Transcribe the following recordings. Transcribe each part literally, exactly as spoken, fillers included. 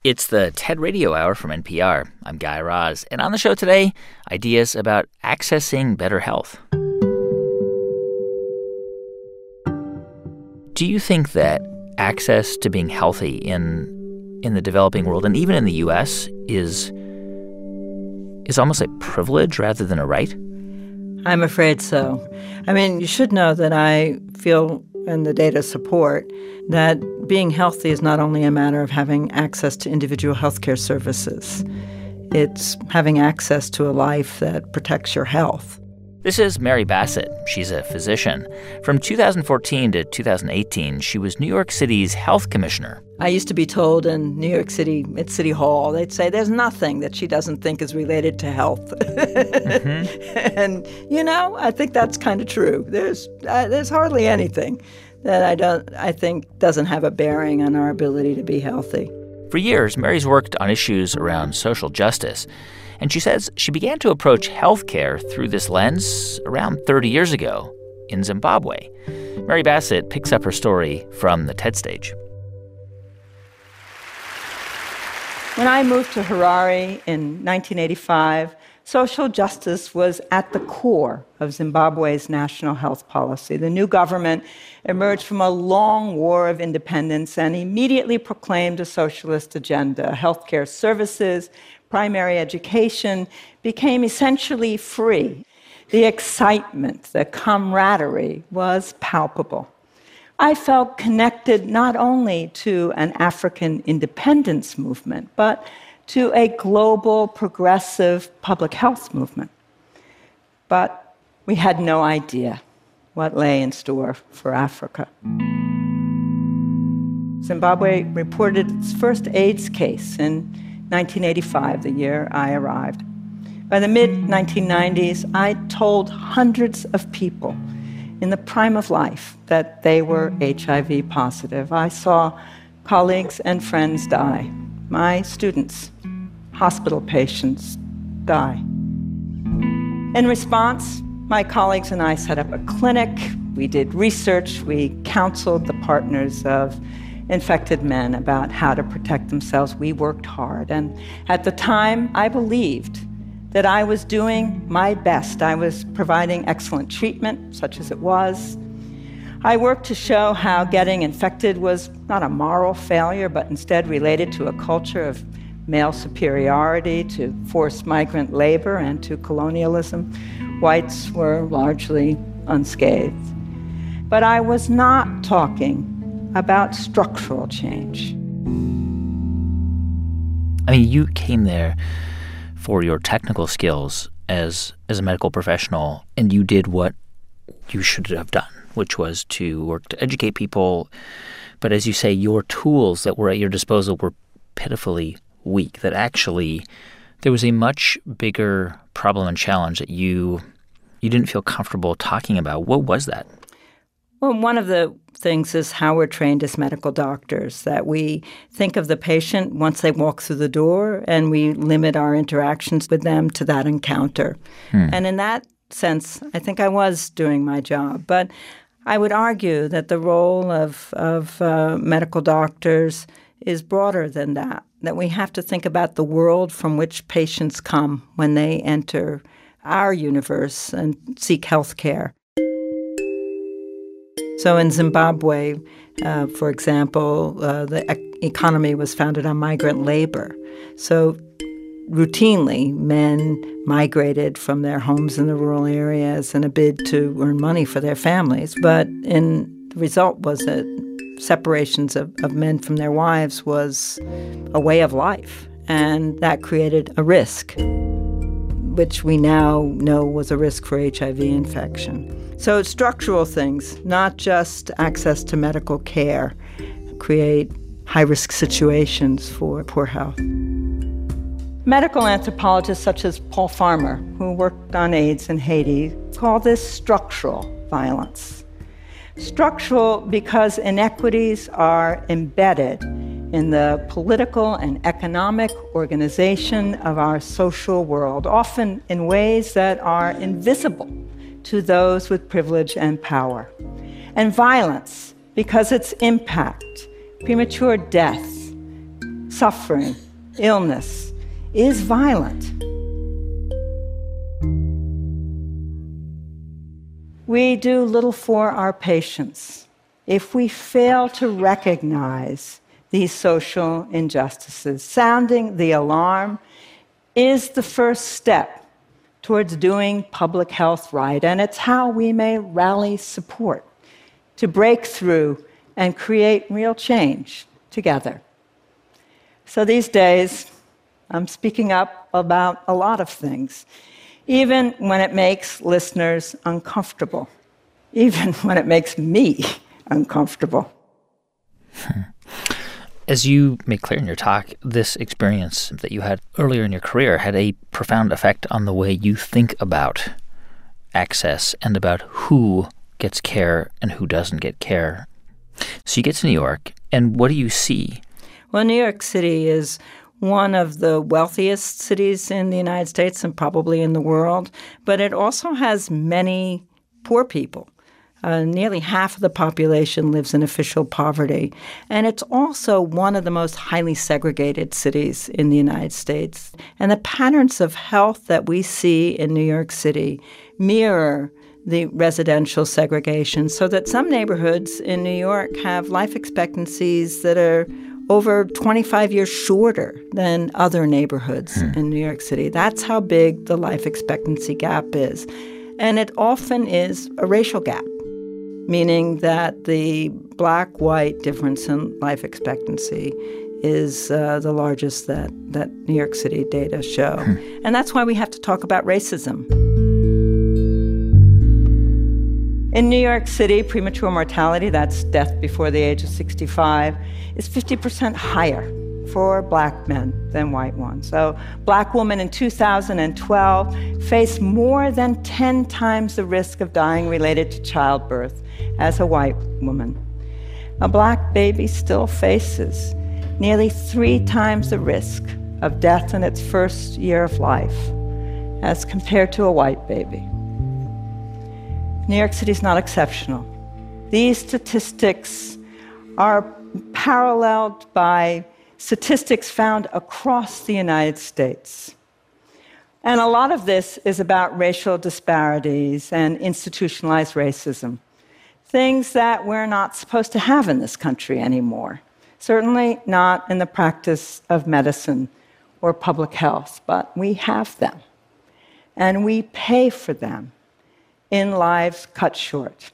It's the TED Radio Hour from N P R. I'm Guy Raz, and on the show today, ideas about accessing better health. Do you think that access to being healthy in in the developing world, and even in the U S, is is almost a privilege rather than a right? I'm afraid so. I mean, you should know that I feel, and the data support, that being healthy is not only a matter of having access to individual healthcare services. It's having access to a life that protects your health. This is Mary Bassett. She's a physician. From two thousand fourteen to two thousand eighteen, she was New York City's health commissioner. I used to be told in New York City, at City Hall, they'd say there's nothing that she doesn't think is related to health. Mm-hmm. And, you know, I think that's kind of true. There's uh, there's hardly anything that I don't I think doesn't have a bearing on our ability to be healthy. For years, Mary's worked on issues around social justice. And she says she began to approach healthcare through this lens around thirty years ago in Zimbabwe. Mary Bassett picks up her story from the TED stage. When I moved to Harare in nineteen eighty-five, social justice was at the core of Zimbabwe's national health policy. The new government emerged from a long war of independence and immediately proclaimed a socialist agenda. Healthcare services, primary education became essentially free. The excitement, the camaraderie was palpable. I felt connected not only to an African independence movement, but to a global progressive public health movement. But we had no idea what lay in store for Africa. Zimbabwe reported its first AIDS case in nineteen eighty-five, the year I arrived. By the mid nineteen nineties, I told hundreds of people in the prime of life that they were H I V positive. I saw colleagues and friends die. My students, hospital patients, die. In response, my colleagues and I set up a clinic. We did research. We counseled the partners of infected men about how to protect themselves. We worked hard. And at the time, I believed that I was doing my best. I was providing excellent treatment, such as it was. I worked to show how getting infected was not a moral failure, but instead related to a culture of male superiority, to forced migrant labor, and to colonialism. Whites were largely unscathed. But I was not talking about structural change. I mean, you came there for your technical skills as as a medical professional, and you did what you should have done, which was to work to educate people. But as you say, your tools that were at your disposal were pitifully weak, that actually there was a much bigger problem and challenge that you you didn't feel comfortable talking about. What was that? Well, one of the things is how we're trained as medical doctors, that we think of the patient once they walk through the door, and we limit our interactions with them to that encounter. Hmm. And in that sense, I think I was doing my job. But I would argue that the role of, of uh, medical doctors is broader than that, that we have to think about the world from which patients come when they enter our universe and seek health care. So in Zimbabwe, uh, for example, uh, the e- economy was founded on migrant labor. So routinely, men migrated from their homes in the rural areas in a bid to earn money for their families. But in, the result was that separations of, of men from their wives was a way of life. And that created a risk, which we now know was a risk for H I V infection. So it's structural things, not just access to medical care, create high-risk situations for poor health. Medical anthropologists such as Paul Farmer, who worked on AIDS in Haiti, call this structural violence. Structural because inequities are embedded in the political and economic organization of our social world, often in ways that are invisible to those with privilege and power. And violence because its impact, premature death, suffering, illness, is violent. We do little for our patients if we fail to recognize these social injustices. Sounding the alarm is the first step towards doing public health right, and it's how we may rally support to break through and create real change together. So these days, I'm speaking up about a lot of things, even when it makes listeners uncomfortable, even when it makes me uncomfortable. Hmm. As you make clear in your talk, this experience that you had earlier in your career had a profound effect on the way you think about access and about who gets care and who doesn't get care. So you get to New York, and what do you see? Well, New York City is one of the wealthiest cities in the United States and probably in the world, but it also has many poor people. Uh, nearly half of the population lives in official poverty. And it's also one of the most highly segregated cities in the United States. And the patterns of health that we see in New York City mirror the residential segregation, so that some neighborhoods in New York have life expectancies that are over twenty-five years shorter than other neighborhoods hmm. in New York City. That's how big the life expectancy gap is. And it often is a racial gap, meaning that the black-white difference in life expectancy is uh, the largest that, that New York City data show. Hmm. And that's why we have to talk about racism. In New York City, premature mortality, that's death before the age of sixty-five, is fifty percent higher for black men than white ones. So black women in two thousand twelve face more than ten times the risk of dying related to childbirth as a white woman. A black baby still faces nearly three times the risk of death in its first year of life as compared to a white baby. New York City is not exceptional. These statistics are paralleled by statistics found across the United States. And a lot of this is about racial disparities and institutionalized racism, things that we're not supposed to have in this country anymore, certainly not in the practice of medicine or public health, but we have them, and we pay for them in lives cut short.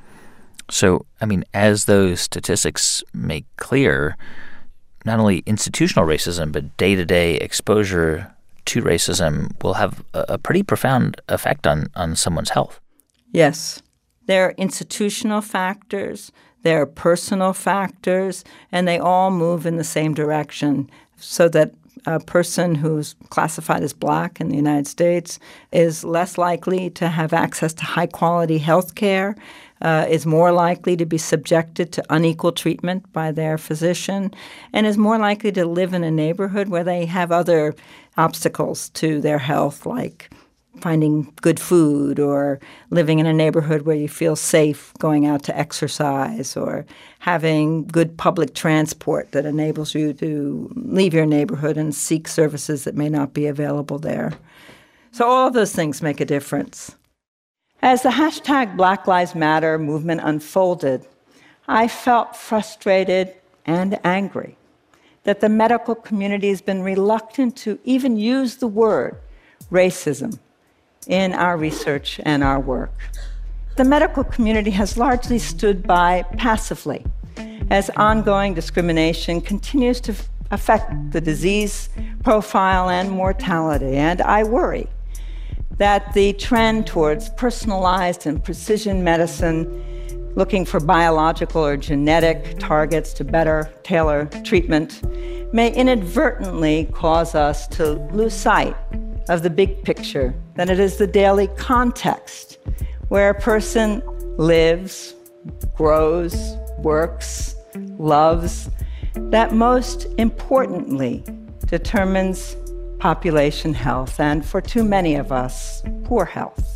So, I mean, as those statistics make clear, not only institutional racism, but day-to-day exposure to racism will have a, a pretty profound effect on, on someone's health. Yes. There are institutional factors, there are personal factors, and they all move in the same direction, so that a person who's classified as black in the United States is less likely to have access to high-quality health care, uh, is more likely to be subjected to unequal treatment by their physician, and is more likely to live in a neighborhood where they have other obstacles to their health, like finding good food or living in a neighborhood where you feel safe going out to exercise or having good public transport that enables you to leave your neighborhood and seek services that may not be available there. So all of those things make a difference. As the hashtag Black Lives Matter movement unfolded, I felt frustrated and angry that the medical community has been reluctant to even use the word racism in our research and our work. The medical community has largely stood by passively as ongoing discrimination continues to affect the disease profile and mortality. And I worry that the trend towards personalized and precision medicine, looking for biological or genetic targets to better tailor treatment, may inadvertently cause us to lose sight of the big picture, that it is the daily context where a person lives, grows, works, loves, that most importantly determines population health, and for too many of us, poor health.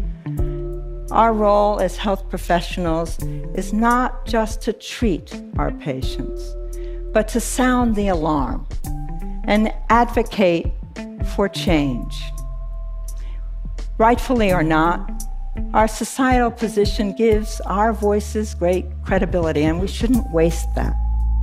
Our role as health professionals is not just to treat our patients, but to sound the alarm and advocate for change. Rightfully or not, our societal position gives our voices great credibility, and we shouldn't waste that.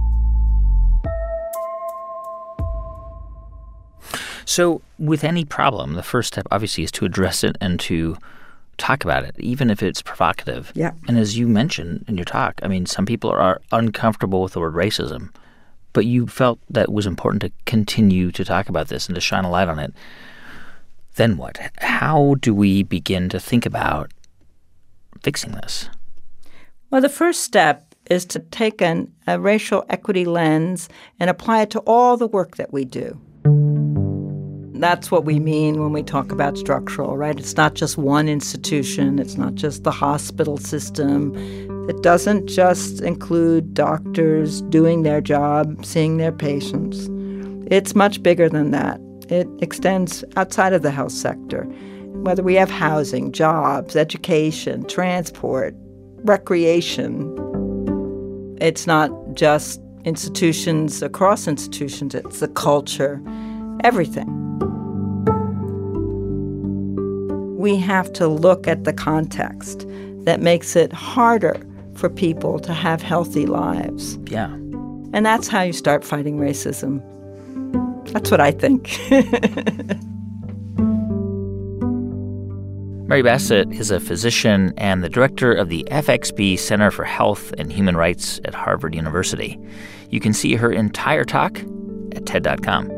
So with any problem, the first step obviously is to address it and to talk about it, even if it's provocative. Yeah. And as you mentioned in your talk, I mean, some people are uncomfortable with the word racism, but you felt that it was important to continue to talk about this and to shine a light on it. Then what? How do we begin to think about fixing this? Well, the first step is to take an, a racial equity lens and apply it to all the work that we do. That's what we mean when we talk about structural, right? It's not just one institution. It's not just the hospital system. It doesn't just include doctors doing their job, seeing their patients. It's much bigger than that. It extends outside of the health sector, whether we have housing, jobs, education, transport, recreation. It's not just institutions across institutions. It's the culture, everything. We have to look at the context that makes it harder for people to have healthy lives. Yeah. And that's how you start fighting racism. That's what I think. Mary Bassett is a physician and the director of the F X B Center for Health and Human Rights at Harvard University. You can see her entire talk at T E D dot com.